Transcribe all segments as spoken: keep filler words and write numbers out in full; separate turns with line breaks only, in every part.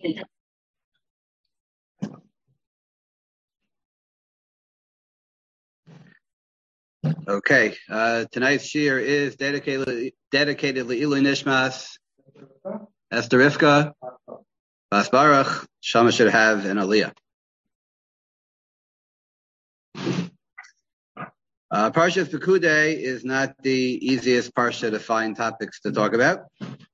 Okay, uh, tonight's shir is dedicated dedicated Le'ilui Nishmas, Esther Rivka, Bas Baruch, Shama should have an Aliyah. Uh, Parshas Pekudei is not the easiest parsha to find topics to talk about.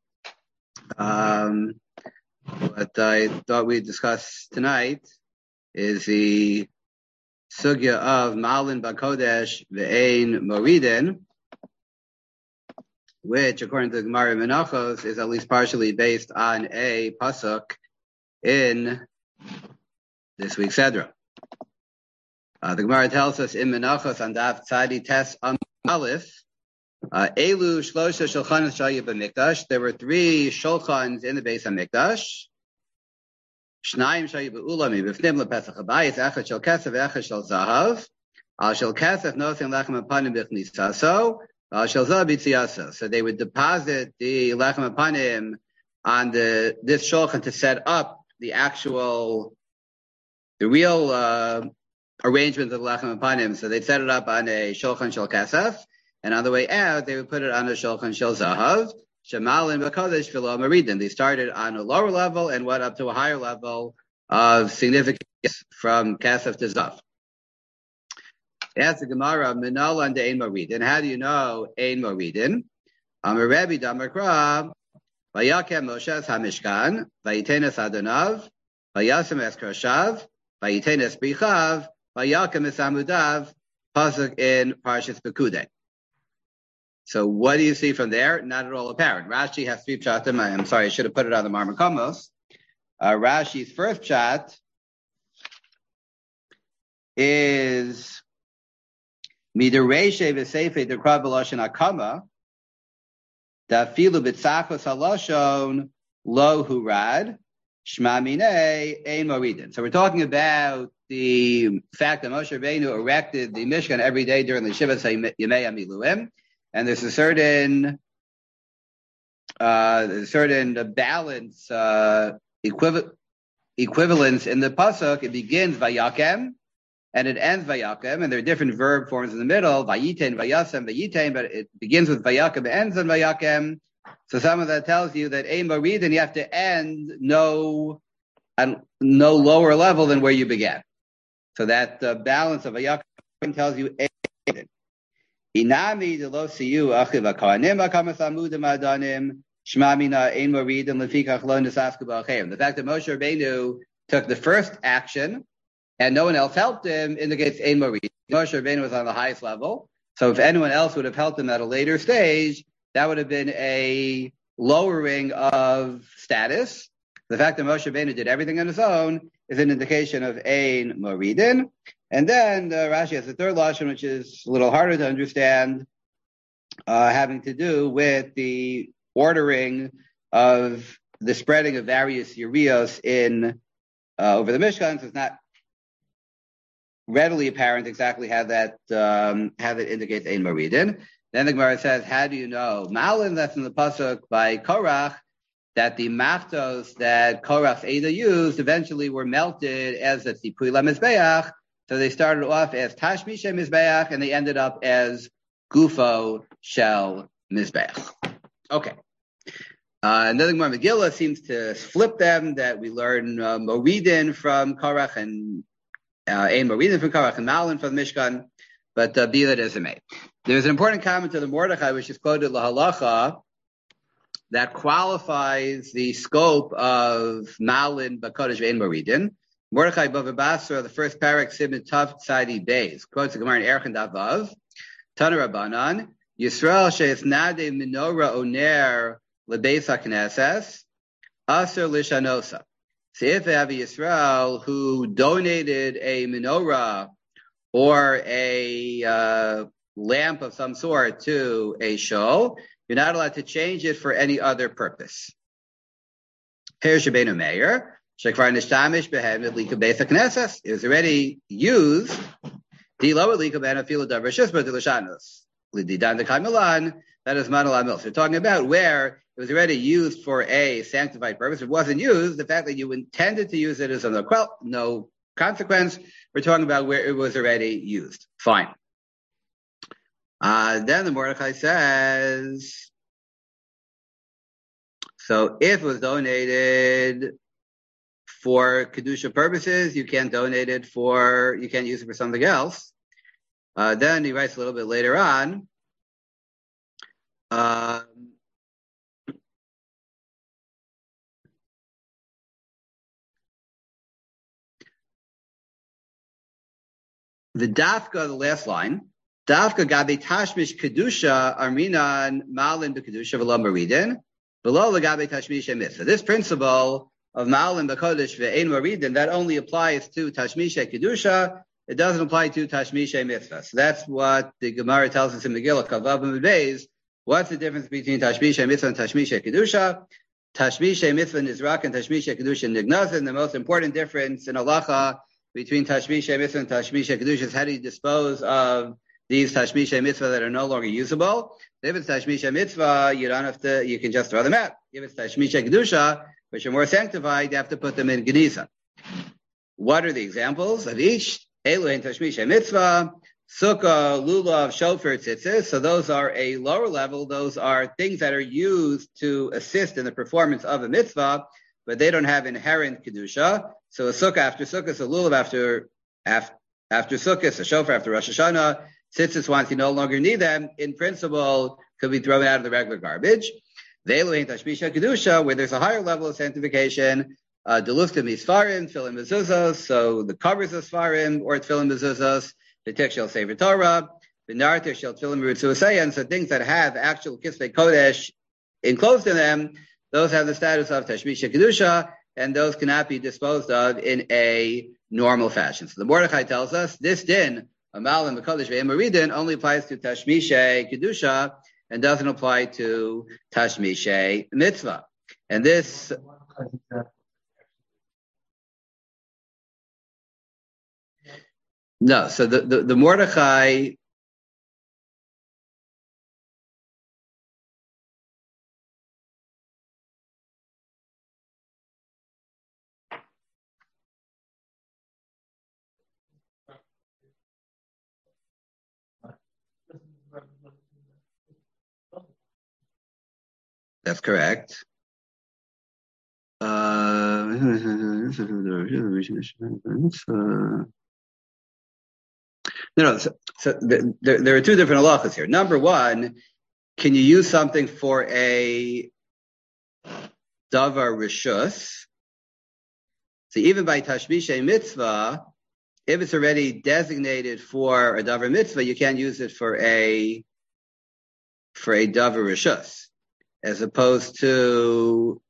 Um, what I thought we'd discuss tonight is the sugya of Malin Bakodesh Ve'ein Moridin, which, according to the Gemara Menachos, is at least partially based on a pasuk in this week's Sedra. Uh, the Gemara tells us in Menachos on Daf Tzadi Tes Am Aleph, Elu Shlosha Shulchanos Shaya B'Mikdash. There were three shulchans in the Beis HaMikdash. Shnayim Shaya B'Ulam B'Fnim LePesach HaBayis, Echad Shel Kesef, Echad Shel Zahav. Al Shel Kesef Nosin Lechem Apanim B'Chnisaso. Al Shel Zahav B'Tziaso. So they would deposit the Lechem Apanim on the this shulchan to set up the actual, the real uh, arrangement of the Lechem Apanim. So they'd set it up on a shulchan Shel Kesef, and on the way out, they would put it on a shulchan Shel Zahav. Shemalin B'Kodesh V'lo Maridin. They started on a lower level and went up to a higher level of significance from Kesef to Zav. Ask the Gemara, Minalan de Ein Maridin. How do you know Ein Maridin? Amar Rebbe Damakra, Vayakem Moshe HaMishkan, Vayitenes Adonav, Vayasem Es Krashav, Vayitenes Brichav, Vayakem Es Amudav, pasuk in Parshas Pekudei. So what do you see from there? Not at all apparent. Rashi has three pshatim. I'm sorry, I should have put it on the Marmakamos. Uh, Rashi's first pshat is Midareshe v'Seife Dekrav B'Lashon Hakama Dafilu B'Tzachos Halashon Lo Hurad Shma Minei Ein Moridin. So we're talking about the fact that Moshe Rabbeinu erected the Mishkan every day during the Shiva Yemei HaMiluim. And there's a certain, uh, a certain balance, uh, equiv- equivalence in the pasuk. It begins vayakem, and it ends vayakem, and there are different verb forms in the middle, vayiten, vayasem, vayiten, but it begins with vayakem, ends on vayakem. So some of that tells you that ein moridin, you have to end no, at no lower level than where you began. So that uh, balance of vayakem tells you ein moridin. Inami de lo siyu achiv akanim akamas amudim adanim shmamina ein moridin lefikach lo nisasku b'achem. The fact that Moshe Rabbeinu took the first action and no one else helped him indicates ein moridin. Moshe Rabbeinu was on the highest level, so if anyone else would have helped him at a later stage, that would have been a lowering of status. The fact that Moshe Rabbeinu did everything on his own is an indication of ein moridin. And then uh, Rashi has the third lashon, which is a little harder to understand, uh, having to do with the ordering of the spreading of various yerios in uh, over the Mishkan. So it's not readily apparent exactly how that um, how that indicates ein moridin. Then the Gemara says, how do you know? Malin, that's in the pasuk by Korach, that the maftos that Korach's Ada used eventually were melted as a tzipui lemizbeach. So they started off as Tashmisha Mizbeach, and they ended up as Gufo Shel Mizbeach. Okay. Uh, another Gemara Megillah seems to flip them, that we learn uh, Moridin from Korach and uh, Ein Moridin from Korach and Malin from the Mishkan, but uh, be that as it may. There's an important comment to the Mordechai, which is quoted Lahalacha, that qualifies the scope of Malin Bakodesh Ein Moridin. Mordechai Bava Basra, the first parak, Simon Tav Tzadi Beis, quotes the Gemara in Erchan Davav, Tana Rabbanan, Yisrael she'es nade menorah oner lebeis hakneses, aser lishanosa. So if you have a Yisrael who donated a menorah or a uh, lamp of some sort to a shul, you're not allowed to change it for any other purpose. Here Shabbeinu Meir, it was already used. That is Manal Amil. So we're talking about where it was already used for a sanctified purpose. If it wasn't used, the fact that you intended to use it is of no, no consequence. We're talking about where it was already used. Fine. Uh, then the Mordechai says, so if it was donated for Kedusha purposes, you can't donate it for, you can't use it for something else. Uh, then he writes a little bit later on, uh, the dafka, the last line, dafka gabe tashmish kedusha arminan malin b'kedusha v'lo maridin v'lo legabe tashmish mitzvah. This principle of malin b'kodesh v'ein maridin, that only applies to tashmish kedusha. It doesn't apply to tashmish mitzvah. So that's what the Gemara tells us in Megillah Kavav and Beis. What's the difference between tashmish mitzvah and tashmish kedusha? Tashmish mitzvah nizrak and tashmish kedusha nignazin. The most important difference in halacha between tashmish mitzvah and tashmish kedusha is how do you dispose of these tashmish mitzvah that are no longer usable. If it's tashmish mitzvah, you don't have to, you can just throw them out. If it's tashmish kedusha, which are more sanctified, you have to put them in geniza. What are the examples of each? Eluhin tashmish mitzvah, sukkah, lulav, shofar, tzitzis. So those are a lower level. Those are things that are used to assist in the performance of a mitzvah, but they don't have inherent kedusha. So a sukkah after sukkah, so lulav after after, after sukkah, a shofar after Rosh Hashanah, tzitzis once you no longer need them, in principle, could be thrown out of the regular garbage. Ve'eluhin tashmisha kedusha, where there's a higher level of sanctification, uh, delufta misfarim, tefillin mezuzos, so the covers of svarim, or tefillin mezuzos, the tek shel sefer Torah, the narrative shel tefillin merutzuaseyan, so things that have actual kisvei kodesh enclosed in them, those have the status of tashmisha kedusha, and those cannot be disposed of in a normal fashion. So the Mordechai tells us this din, Amal and Mekodesh ve'emaridin, only applies to tashmisha kedusha and doesn't apply to tashmisha mitzvah. And this, no. So the the, the Mordechai. That's correct. Uh, no, no. So, so there, there are two different halachas here. Number one, can you use something for a davar rishus? So even by tashmisha mitzvah, if it's already designated for a davar mitzvah, you can't use it for a for a davar rishus, as opposed to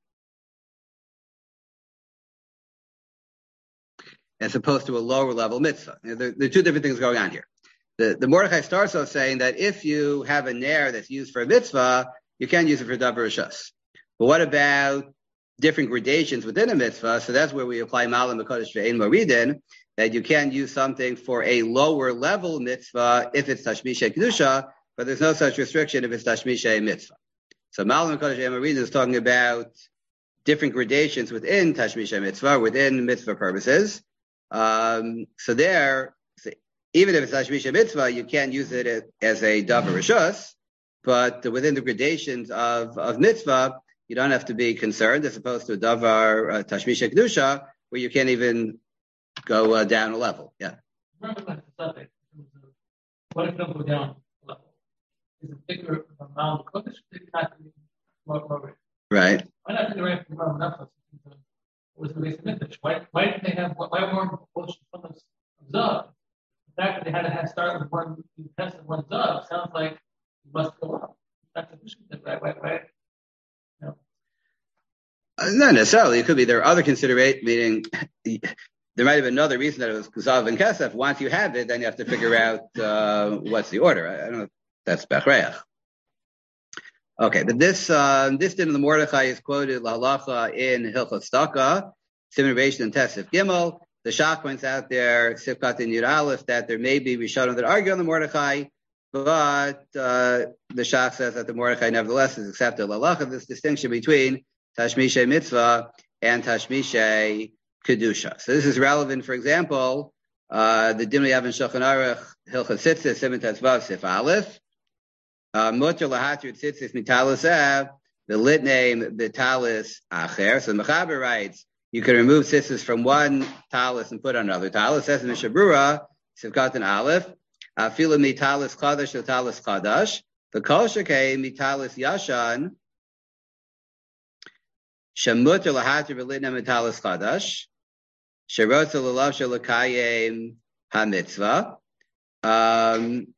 as opposed to a lower level mitzvah. There, there are two different things going on here. The, the Mordechai starts off saying that if you have a ner that's used for a mitzvah, you can use it for davar rishus. But what about different gradations within a mitzvah? So that's where we apply malam b'kodesh ve'ein maridin, that you can use something for a lower level mitzvah if it's tashmisha kedusha, but there's no such restriction if it's tashmisha mitzvah. So malam b'kodesh ve'ein maridin is talking about different gradations within tashmisha mitzvah, within mitzvah purposes. Um, so there, so even if it's tashmisha mitzvah, you can't use it as, as a davar rishus, but within the gradations of, of mitzvah, you don't have to be concerned, as opposed to a davar uh, tashmisha kedusha, where you can't even go uh, down a level. Yeah.
Remember that subject. What if you don't go down a level? Is it bigger amount of kodesh?
Right.
Why not do the right from Rav was the base of Midrash? Why, why didn't they have, why weren't the from Zav? The fact that they had to have start with one test and one Zav sounds like you must go up. That's sufficient, right? Right, right? No.
Uh, not necessarily. It could be there are other considerations, meaning there might have been another reason that it was Zav and Kesef. Once you have it, then you have to figure out uh, what's the order. I, I don't know if that's Bechreach. Okay, but this uh, this din of the Mordechai is quoted l'halacha in Hilchot Tzedakah, Siman Reish and Tesef Gimel. The Shach points out there, Sifkat in Yud Aleph, that there may be Rishonim that argue on the Mordechai. but uh, the Shach says that the Mordechai nevertheless is accepted lalacha. This distinction between Tashmishe mitzvah and Tashmishe kedusha. So this is relevant, for example, uh, the Dimli Avin Shulchan Aruch Hilchos Tzitzis Siman Tezvav Sif Aleph. Mutter lahatrit tzitzis mitalis the lit name bitalis acher. So the Mechaber writes you can remove tzitzis from one talis and put on another talis. Says in Mishabrura Sivkatan Aleph Afilu mitalis chadash to talis chadash. The kol shekei mitalis yashan shemutter lahatrit v'lit name mitalis chadash sherotza lelav shelakayim hamitzvah. Um.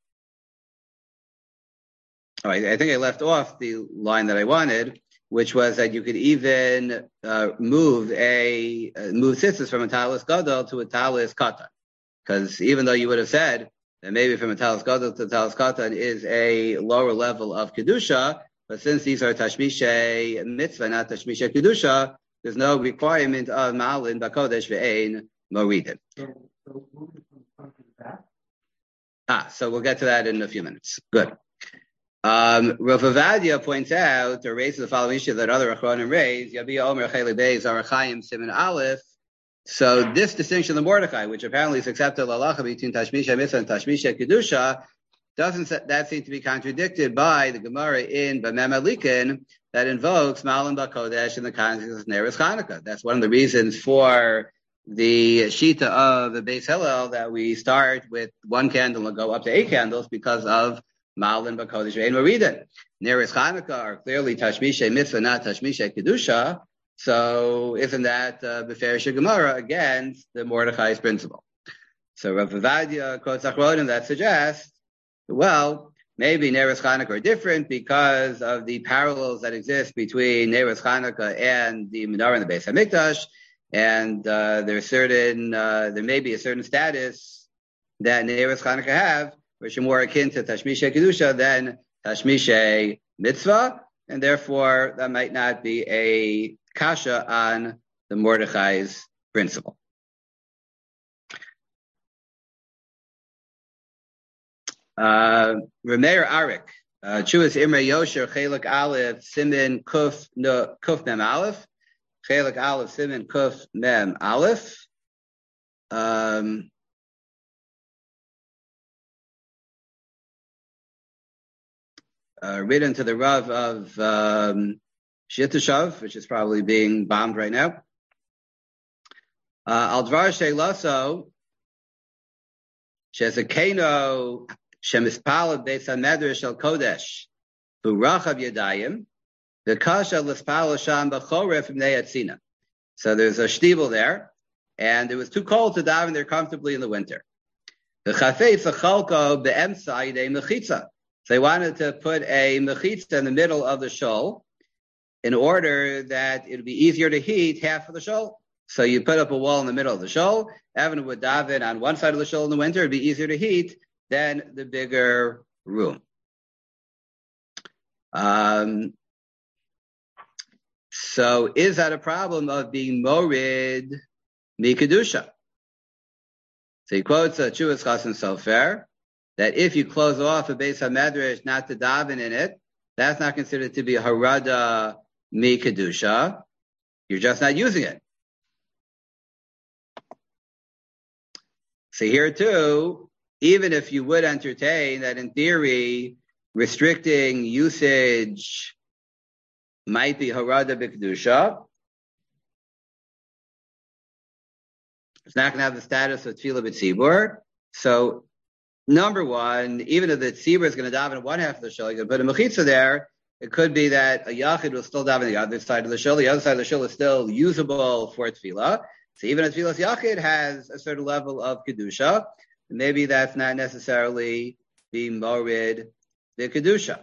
All right, I think I left off the line that I wanted, which was that you could even uh, move a uh, move tzitzis from a talis gadol to a talis katan, because even though you would have said that maybe from a talis gadol to a talis katan is a lower level of kedusha, but since these are tashmishe mitzvah, not tashmishe kedusha, there's no requirement of malin bakodesh ve'ein moridin.
So, so move it from front to the back.
Ah, so we'll get to that in a few minutes. Good. Um, Rav Avadia points out or raises the following issue that other Achronim raise, Yabi Omer Cheli Beis Arachayim Siman Aleph. So this distinction of the Mordechai, which apparently is accepted lalacha between Tashmisha Mitzvah and Tashmisha Kedusha, doesn't that seem to be contradicted by the Gemara in Bamem Alikin that invokes Malan Bakodesh in the context of Neres Chanukah. That's one of the reasons for the Shita of the Beis Hillel that we start with one candle and go up to eight candles because of Malin Bakodesh Ve'en Moridin. Neres Chanukah are clearly Tashmishe Mitzvah, not Tashmishe Kedusha. So isn't that uh, Beferish Gemara against the Mordechai's principle? So Rav Avadia quotes Achronim that suggests, well, maybe Neres Chanukah are different because of the parallels that exist between Neres Chanukah and the Menorah and the Beis Hamikdash, and uh, there's certain uh, there may be a certain status that Neres Chanukah have, which are more akin to Tashmishe Kedusha than Tashmishe Mitzvah, and therefore that might not be a kasha on the Mordechai's principle. Uh, Rameir Arik, uh, Chuas Imre Yosher, Chelik Aleph, Simin Kuf, no, Kuf Mem Aleph, Chelik Aleph, Simin Kuf Mem Aleph. Um, Uh, written to the Rav of um, Shittashav, which is probably being bombed right now. Al Dvar Sheilaso, Shezakeno Shemispal Beis HaMedrash Shel Kodesh, Burachav Yadayim, the Kasha Lispal Sham B'Choref Mnei Atzina. So there's a shtibel there, and it was too cold to daven there comfortably in the winter. The Chafetz Achalko Be'emsa Yidei Mechitza. They wanted to put a mechitza in the middle of the shul in order that it would be easier to heat half of the shul. So you put up a wall in the middle of the shul. Evan would daven on one side of the shul in the winter. It would be easier to heat than the bigger room. Um, so is that a problem of being morid mikadusha? So he quotes a Chuvas Chassan Sofer, that if you close off a Beis HaMedrash not to daven in it, that's not considered to be a harada mi kedusha. You're just not using it. So here too, even if you would entertain that in theory, restricting usage might be harada b'kedusha, it's not going to have the status of tefillah b'tzibur. So number one, even if the tzibur is going to daven in one half of the shul, you're going to put a mechitza there. It could be that a yachid will still daven on the other side of the shul. The other side of the shul is still usable for tefillah. So even a tefillah's yachid has a certain level of kedusha. Maybe that's not necessarily the morid the kedusha.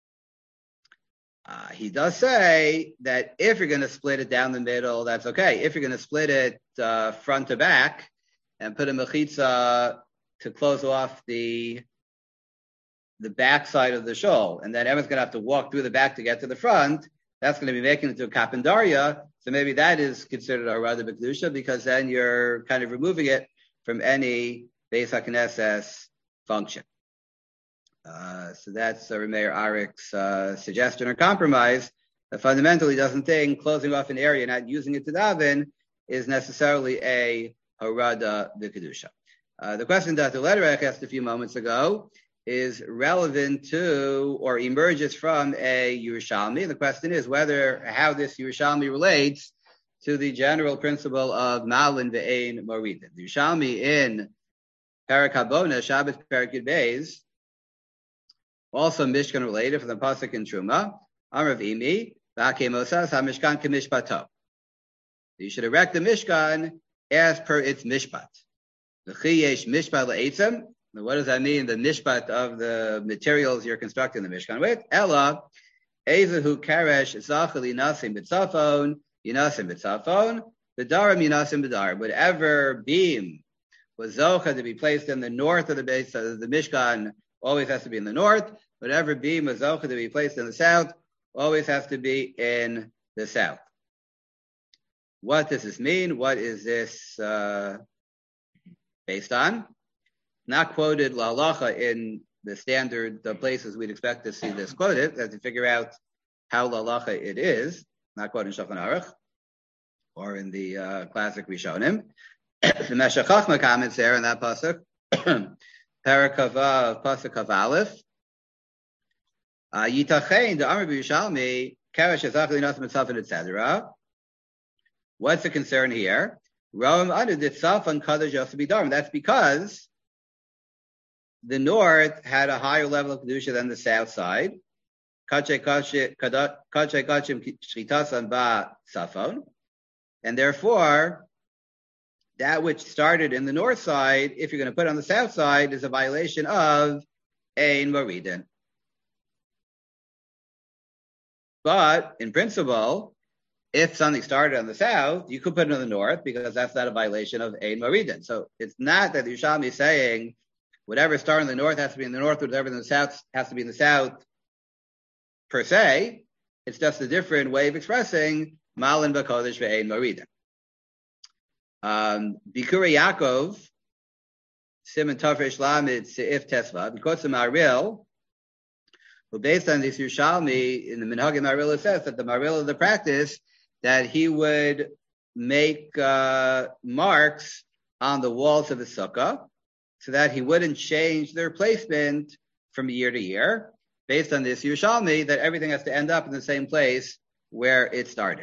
Uh, he does say that if you're going to split it down the middle, that's okay. If you're going to split it uh, front to back and put a mechitza to close off the the back side of the shul, and then everyone's going to have to walk through the back to get to the front, that's going to be making it to a kapandaria. So maybe that is considered a harada b'kedusha, because then you're kind of removing it from any Beis HaKnesses function. Uh, so that's uh, Rameir Arik's uh, suggestion or compromise. That fundamentally doesn't think closing off an area, not using it to daven, is necessarily a harada v'kedusha. Uh, the question that the letter asked a few moments ago is relevant to or emerges from a Yerushalmi. The question is whether how this Yerushalmi relates to the general principle of Malin ve'ein moridin. The Yerushalmi in Parak Habona, Shabbat Parak Yud Beis, also Mishkan related from the pasuk in Truma. Amrav Imi v'Hakei Mosas HaMishkan K'Mishpato. You should erect the Mishkan as per its mishpat. V'chi yesh mishpat le'etzem. What does that mean? The mishpat of the materials you're constructing the Mishkan with. Ella ezehu karesh zachal yinasim b'tzafon yinasim b'tzafon b'darim yinasim b'darim. Whatever beam was zocha to be placed in the north of the base of the Mishkan always has to be in the north. Whatever beam was zocha to be placed in the south always has to be in the south. What does this mean? What is this uh, based on? Not quoted la halacha in the standard the places we'd expect to see this quoted. We have to figure out how la halacha it is. Not quoted in Shulchan Aruch or in the uh, classic Rishonim. The Meshech Chochmah comments there in that pasuk, Parakava pasuk of Aleph. Yitachein the Amar B'Yushalmi Karesh Ezachli Nasim Mitzafin et cetera. What's the concern here? Rom under the Tzafon Kadosh Yosef B'Darim. That's because the north had a higher level of kedusha than the south side. Kache kachim shchitasan ba safon, and therefore that which started in the north side, if you're going to put it on the south side, is a violation of ein moridin. But in principle, if something started on the south, you could put it on the north because that's not a violation of ein moridin. So it's not that the Yerushalmi is saying whatever started in the north has to be in the north, whatever in the south has to be in the south per se. It's just a different way of expressing Malin B'Kodesh ve'ein moridin. Um, Bikura Yaakov, Simon Tafresh Lamed Seif Tesva, because of Maril, who based on this Yerushalmi in the Minhagim Maril, it says that the Maril of the practice that he would make uh, marks on the walls of the sukkah so that he wouldn't change their placement from year to year, based on this Yerushalmi, that everything has to end up in the same place where it started.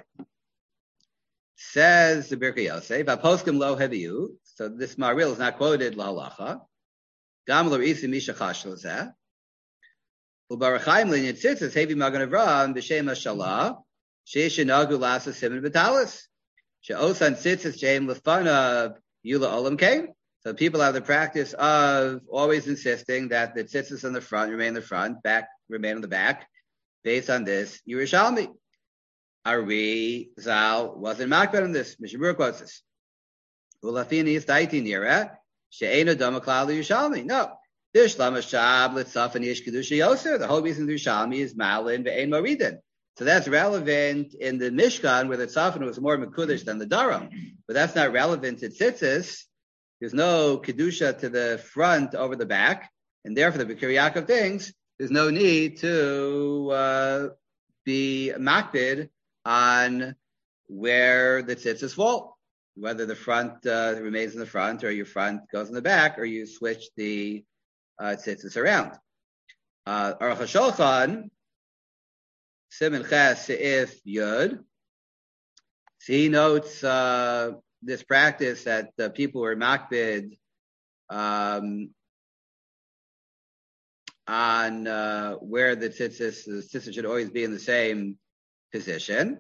Says the Birkei Yosef, "Aposkim lo heviu." So this Maril is not quoted la halacha. Gam lo isi misha chash lezeh. Ubarachayim li nitzitzes hevi magen Avraham b'shem hashalah sheish shenagu lasa simin b'talis she'osan tzitzes sheim lefanav yula olam kein. So people have the practice of always insisting that the tzitzis in the front remain in the front, back remain in the back, based on this Yerushalmi. Ari Zal wasn't makbet on this. Mishabur quotes this. Ulafini is daiti nira she'ena dama klal Yerushalmi. No, this Lamashab litzaf and yesh kedusha yoser. The whole reason the Yerushalmi is malin ve'ein moridin. So that's relevant in the Mishkan where the tzafan was more mekudesh than the daram, but that's not relevant to tzitzis. There's no kedusha to the front over the back, and therefore the Bikuri Yaakov things. There's no need to uh, be makbid on where the tzitzis fall, whether the front uh, remains in the front or your front goes in the back, or you switch the uh, tzitzis around. Uh, Aruch HaShulchan, Siman Ches Seif Yud, so he notes uh, this practice that uh, people were makbid um, on uh, where the tzitzis, the tzitzis should always be in the same position.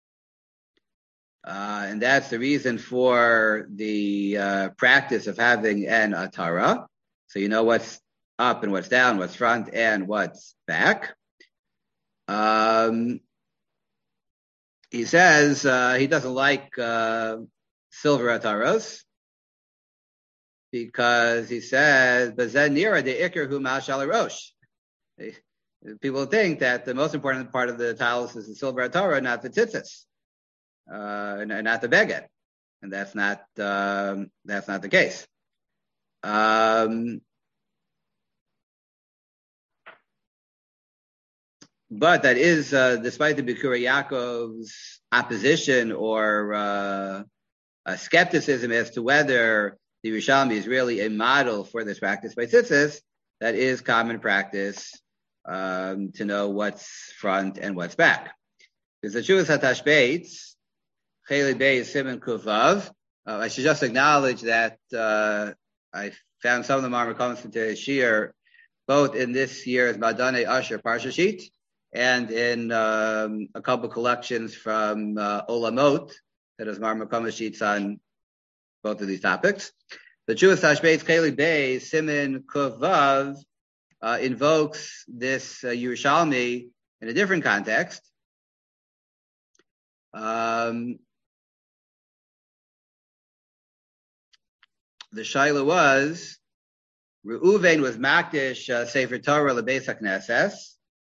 Uh, and that's the reason for the uh, practice of having an atara. So you know what's up and what's down, what's front and what's back. Um, he says uh, he doesn't like uh, silver ataros because he says, "Bazen nira de ikar hu ma'ashal rosh." People think that the most important part of the talis is the silver atara, not the tzitzis, uh, and not the beged, and that's not um, that's not the case. Um, but that is, uh, despite the Bikura Yaakov's opposition or uh, uh, skepticism as to whether the Yerushalmi is really a model for this practice by tzitzis, that is common practice um, to know what's front and what's back. Because the Chuvas HaTashbeitz, Cheli Beis Simon Kuvav, uh, I should just acknowledge that uh, I found some of the Marmar comments to Shir, both in this year's Madane Asher Parsha sheet and in um, a couple collections from uh, Olamot, that is Marmar comment sheets on both of these topics. The Chuvas HaTashbeitz, Cheli Beis Simon Kuvav, uh, invokes this uh, Yerushalmi in a different context. Um, the shaila was Reuven was makdish uh, Sefer Torah lebeis hakneses,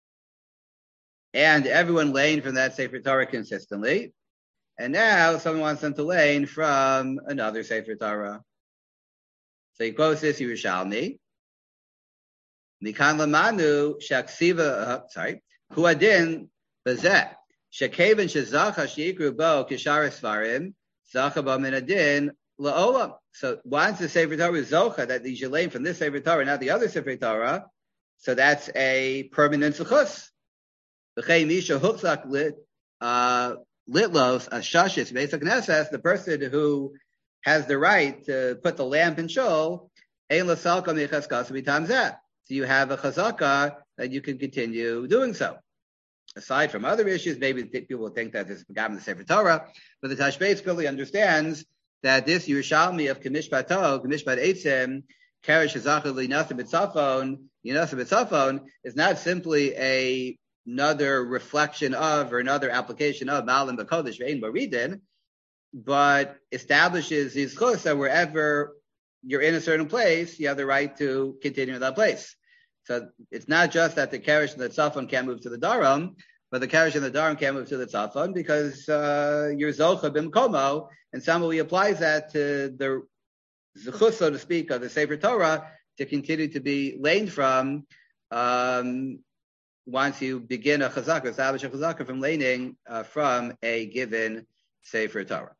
and everyone lane from that Sefer Torah consistently. And now someone wants them to lane from another Sefer Torah. So he quotes this Yerushalmi. Mikan lamanu shaksiva. Uh, sorry, huadin bezeh. Shekaven shezacha sheikru bo kishar svarim zacha bo min adin laolam. So once the Sefer Torah is zocha that you should lane from this Sefer Torah, not the other Sefer Torah, so that's a permanent zechus. V'chei misha huchzak lit litlos ashashis beis hakneses, the person who has the right to put the lamp in shul, ein lasalka mechaskas b'tamzeh. So you have a chazaka that you can continue doing so. Aside from other issues, maybe people think that this is Pagam in the Sefer Torah, but the Tashbeitz clearly understands that this Yerushalmi of Kemishpat Tov, Kemishpat Eitzim, Karish Hazachah Linasa B'Tzafon, Yinasa B'Tzafon, is not simply a, another reflection of or another application of Malim B'Kodesh Ve'ein Baridin, but establishes these chus that wherever you're in a certain place, you have the right to continue in that place. So it's not just that the Karish and the Tzafon can't move to the Daram, but the Karish and the Daram can't move to the Tzafon because uh, you're Zocha B'Mkomo, and somebody applies that to the Zechus, so to speak, of the Sefer Torah to continue to be laned from um, once you begin a Chazaka, establish a Chazaka from laning uh, from a given Sefer Torah.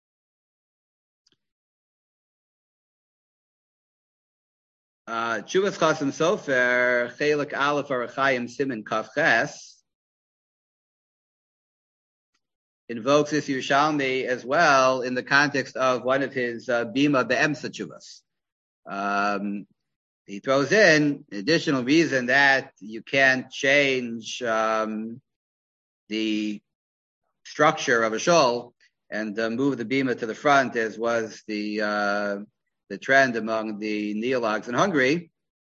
Uh, Chuvas Chasim Sofer, Chelik Aleph Arachayim Siman Kaf Ches, invokes this Yerushalmi as well in the context of one of his uh, Bima Be'emsa Chuvas. Um, he throws in an additional reason that you can't change um, the structure of a shul and uh, move the Bima to the front, as was the uh, the trend among the neologues in Hungary.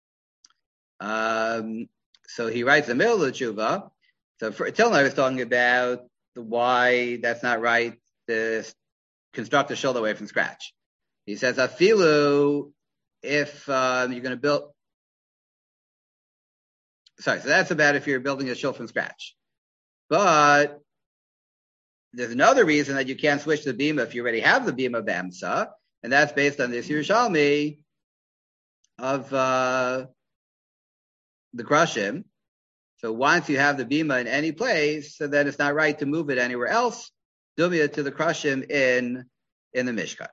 Um, so he writes the middle of the tshuva. So for, till now I was talking about the why that's not right to construct a shul away from scratch. He says, afilu, if um, you're going to build, sorry, so that's about if you're building a shul from scratch. But there's another reason that you can't switch the bima if you already have the bima b'emsa, and that's based on this Yerushalmi of uh, the Krashim. So once you have the bima in any place, so then it's not right to move it anywhere else. Dumia to the Krashim in in the Mishkan.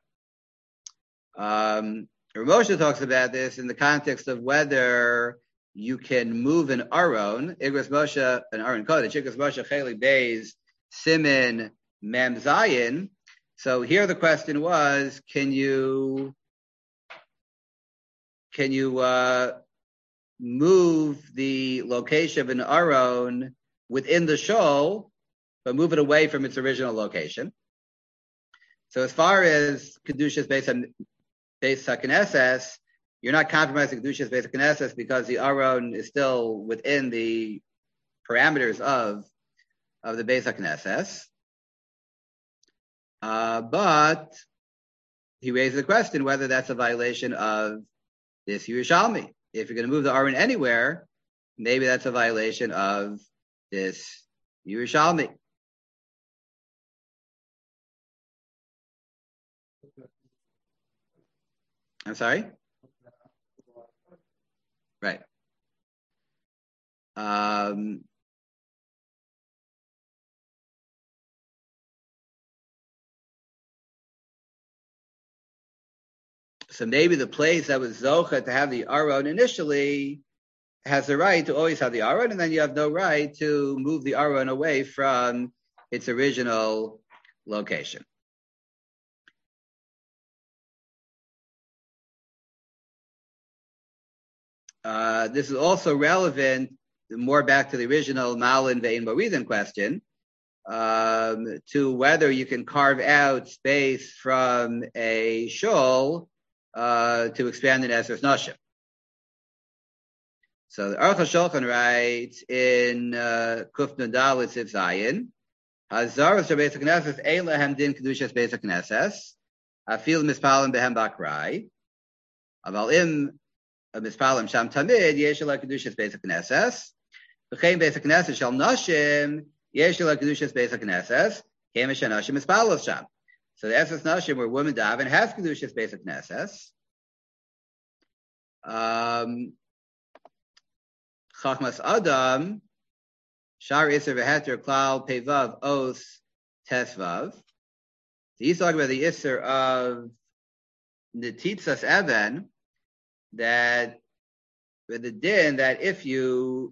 Um, Ramosha talks about this in the context of whether you can move an aron, Igros Moshe, an aron kodesh, Igros Moshe Cheli Beis Simin Mem Zayin. So here the question was, can you can you uh, move the location of an aron within the shul, but move it away from its original location? So as far as Kedushas based on based on Knesses, you're not compromising Kedushas based on Knesses because the aron is still within the parameters of of the Beis HaKnesses. Uh, but he raised the question whether that's a violation of this Yerushalmi. If you're going to move the aron anywhere, maybe that's a violation of this Yerushalmi. I'm sorry? Right. Um, So maybe the place that was Zocha to have the Aron initially has the right to always have the Aron, and then you have no right to move the Aron away from its original location. Uh, this is also relevant more back to the original Malin Ve'in Moridin question, um, to whether you can carve out space from a shul uh, to expand an Esrus Nashim. So the Aruch HaShulchan writes in uh, Kuf Nun Dalet Siv Zayin, Hazaras Beis HaKnesses Ein Lehem Din Kedushas Beis HaKnesses Afil Mispalim Behem Bakrai Aval Im Mispalim Sham Tamid Yesh Ela Kedushas Beis HaKnesses V'chein Beis HaKnesses Shal Nashim Yesh Ela Kedushas Beis HaKnesses Keim Nashim Mispalos Sham. So the Esrus Nashim where women daven has Kedushas Beis HaKnesses. Um, Chachmas Adam, Shar Isser V'Heter Klal Pevav Os Tesvav. So he's talking about the Isser of Netitzas Even, that with the din that if you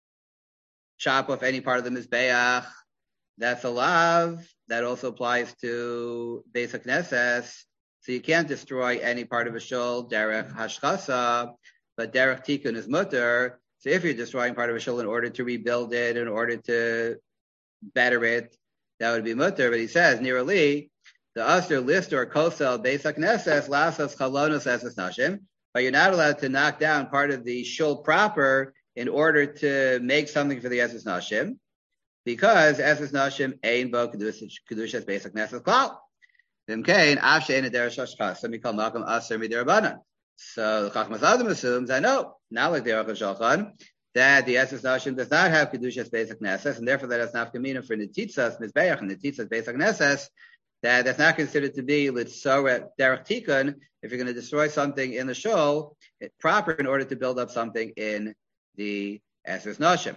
chop off any part of the Mizbeach, that's a lav. That also applies to Beis HaKnesses. So you can't destroy any part of a shul, derech hashchasa, but derech tikkun is mutter. So if you're destroying part of a shul in order to rebuild it, in order to better it, that would be mutter. But he says, nearly, the Aster list or kosel Beis HaKnesses lasos chalonos esas nashim, but you're not allowed to knock down part of the shul proper in order to make something for the esas nashim, because esas nashim ein bo kedushas Beis HaKnesses klal. V'imkein af she'ein derech hashchasa mikol makom aser midirabanan. So the Chachmas Adam assumes, I know, not like the Aruch HaShulchan, that the Esrus Nashim does not have Kedushas Beis HaKnesses, and therefore that is not Kamina for Netitzas Mizbeach and Netitzas Beis HaKnesses, that that's not considered to be Litzoret Derech Tikkun if you're going to destroy something in the shul, it's proper in order to build up something in the Esrus Nashim.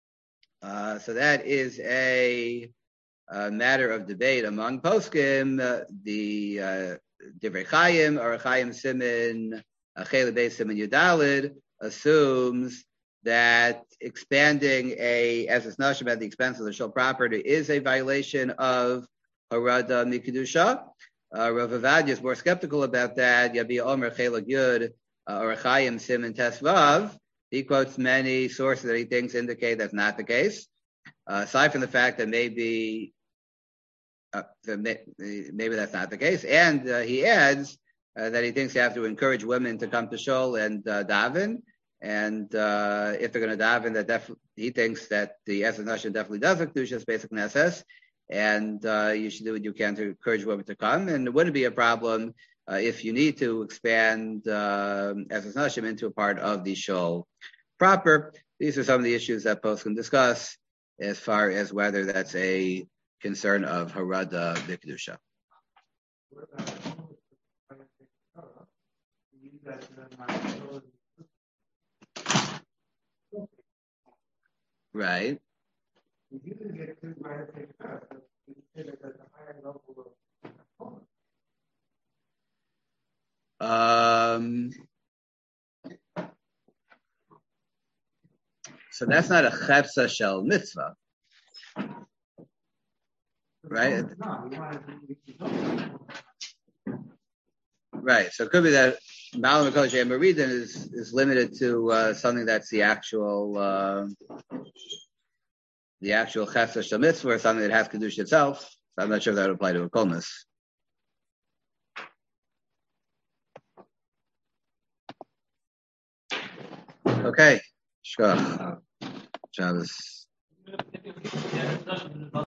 Uh, so that is a, a matter of debate among poskim. Uh, the uh, Divrei Chaim or Chaim Simin Achele Beis Simin Yudalid assumes that expanding a Esrus Nashim at the expense of the shul property is a violation of Harada Mikudusha. Uh, Rav Avadia is more skeptical about that. Yabi Omer Chelag Yud or Chaim Simin Tesvav. He quotes many sources that he thinks indicate that's not the case. Uh, aside from the fact that maybe Uh, maybe that's not the case. And uh, he adds uh, that he thinks you have to encourage women to come to shul and uh, daven. And uh, if they're going to daven, that def- he thinks that the Esrus Nashim definitely does have Kedushas Beis HaKnesses, and uh, you should do what you can to encourage women to come. And it wouldn't be a problem uh, if you need to expand uh, Esrus Nashim into a part of the shul proper. These are some of the issues that post can discuss as far as whether that's a concern of Harada B'Kedusha. Right. Um, so that's not a chepsa shel mitzvah. Right? Right. So it could be that Malam Kodesh Maridin is, is limited to uh, something that's the actual uh, the actual Chefsa Shel Mitzvah or something that has Kedusha itself. So I'm not sure if that would apply to a Kolmas. Okay. Shkoch. Shabbos.